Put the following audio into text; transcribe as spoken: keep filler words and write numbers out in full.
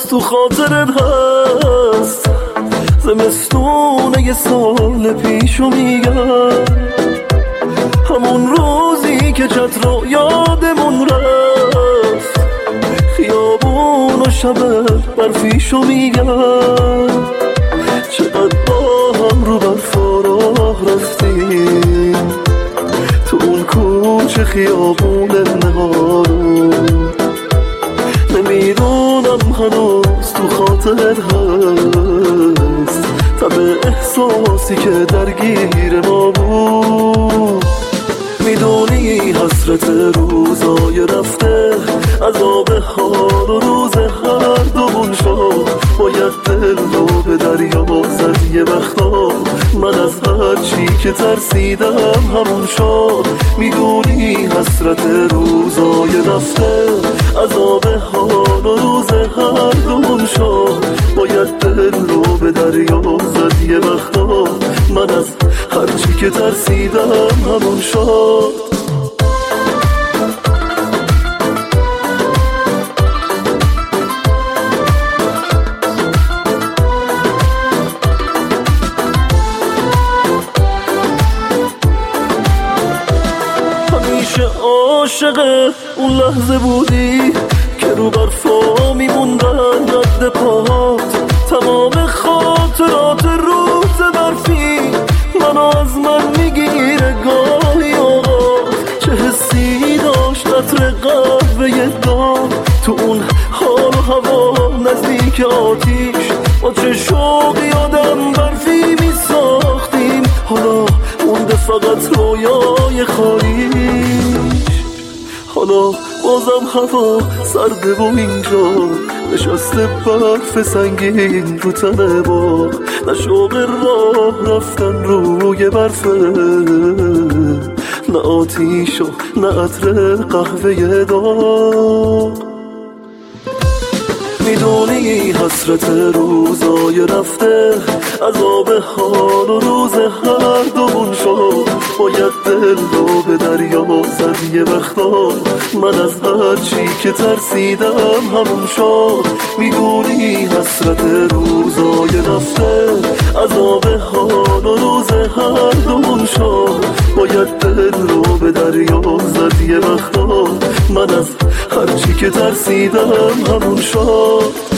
تو خاطرت هست زمستونه یه سال پیشو میگم، همون روزی که چت رو یادمون رفت، خیابون و شب برفیشو میگم، چقدر با هم رو برفا راه رفتیم تو اون کوچه خیابون نهارو. نمیدونم هنوز تو خاطرت هست تب احساسی که درگیر ما بود. میدونی حسرت روزای رفته، عذاب حال و روز هر دومون شد، باید دل رو به دریا زد یه وقتا. من از هر چی که ترسیدم همون شد. میدونی حسرت روزای رفته، عذاب حال و روز هر دومون شد، باید دل رو به دریا زد یه وقتا. من از هر چی که ترسیدم همون شد. همیشه عاشق اون لحظه بودی که رو برفا میموندن رد پاهات، تمام خاطرات روز برفی منو از من میگیره گاهی اوقات. چه حسی داشت عطر قهوه داغ تو اون حال و هوا نزدیک آتیش، با چه شوقی آدم برفی میساختیم، حالا مونده فقط رویای خالیش. حالا بازم هوا سرده و اینجا نشسته برف سنگین رو تن باغ، نه شوق راه رفتن روی برفه، نه آتیش و نه عطر قهوه داغ. میدونی حسرت روزای رفته، عذاب حال و روز هر دومون شد، باید دل رو به دریا زد یه وقتا. من از هر چی که ترسیدم همون شد. میدونی حسرت روزای رفته، عذاب حال و روز هر دومون شد، باید دل رو به دریا زد یه وقتا. من از هر چی که ترسیدم همون شد.